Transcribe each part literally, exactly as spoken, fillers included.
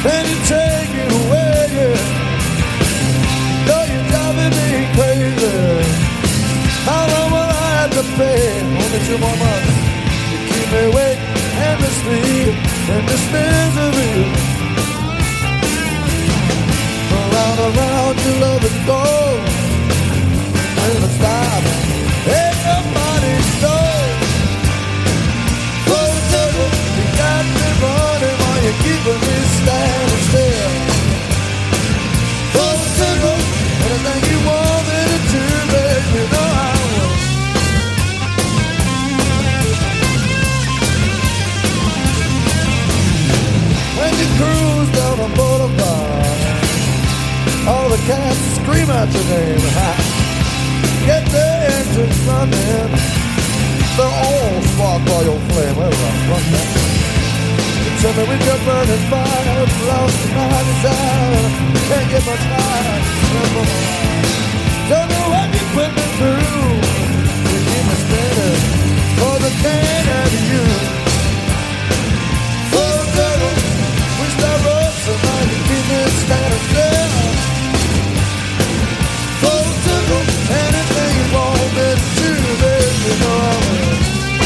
and you take it away, yeah. Though you're driving me crazy, how long will I have to pay? Only two more months to keep me awake and this sleep and this misery. Around, around, your love and goes. Never stop, ain't nobody knows. Full circle, you got me running while you're keeping me standing still. Full circle, anything you want me to do, baby, you know I will. When you cruise down the boulevard, all the cats scream out your name. Get the engines running, they're all spark by your flame. Where was I? Run back. You tell me we just burning fire, lost in my desire, can't get much higher. Don't know what you put me through, you keep me spinning, cause I can't have you. Full circle, we start racing, now you keep me standing still. Full circle, anything you want me to do, baby, you know I will.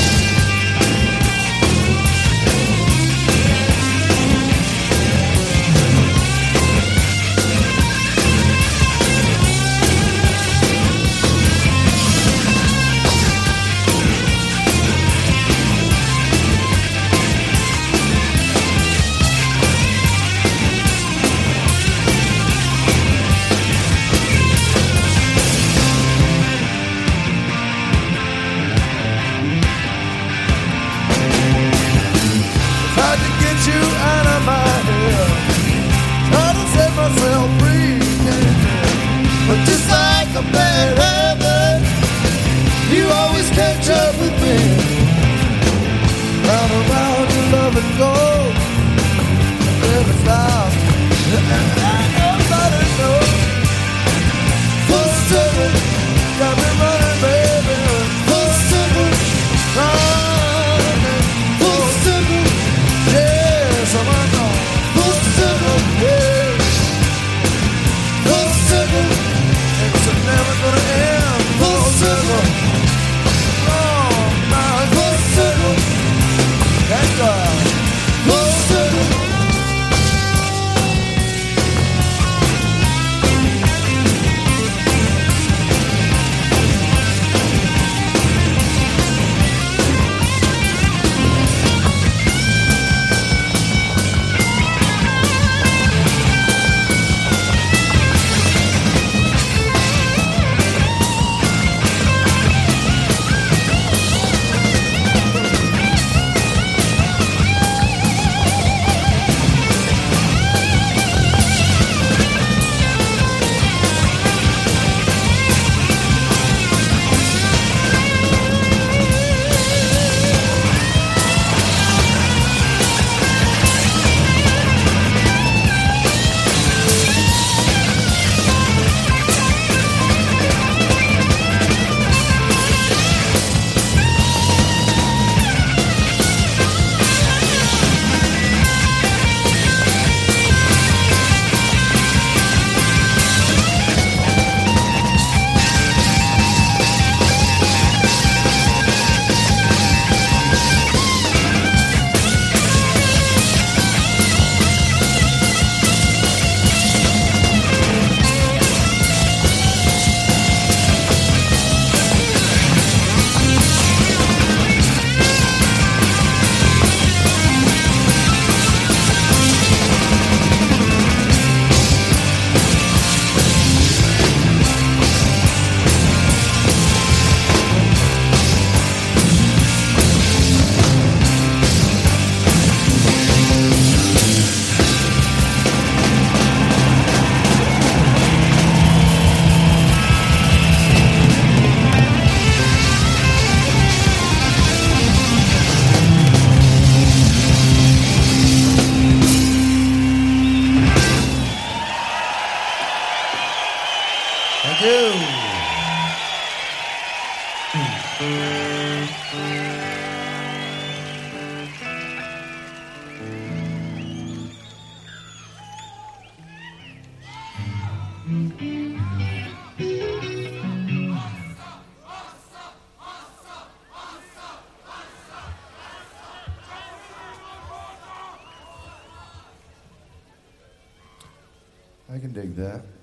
You out of my head, try to set myself free, but just like a bad habit, you always catch up with me. Round and round your love and goes, never stop, and nobody knows. Full circle, got me running, baby. Full circle, running. Full circle, yeah. Full circle, yeah. Full circle, it's never gonna end. Full circle, oh my. Full circle, thank God. Full circle. I can dig that.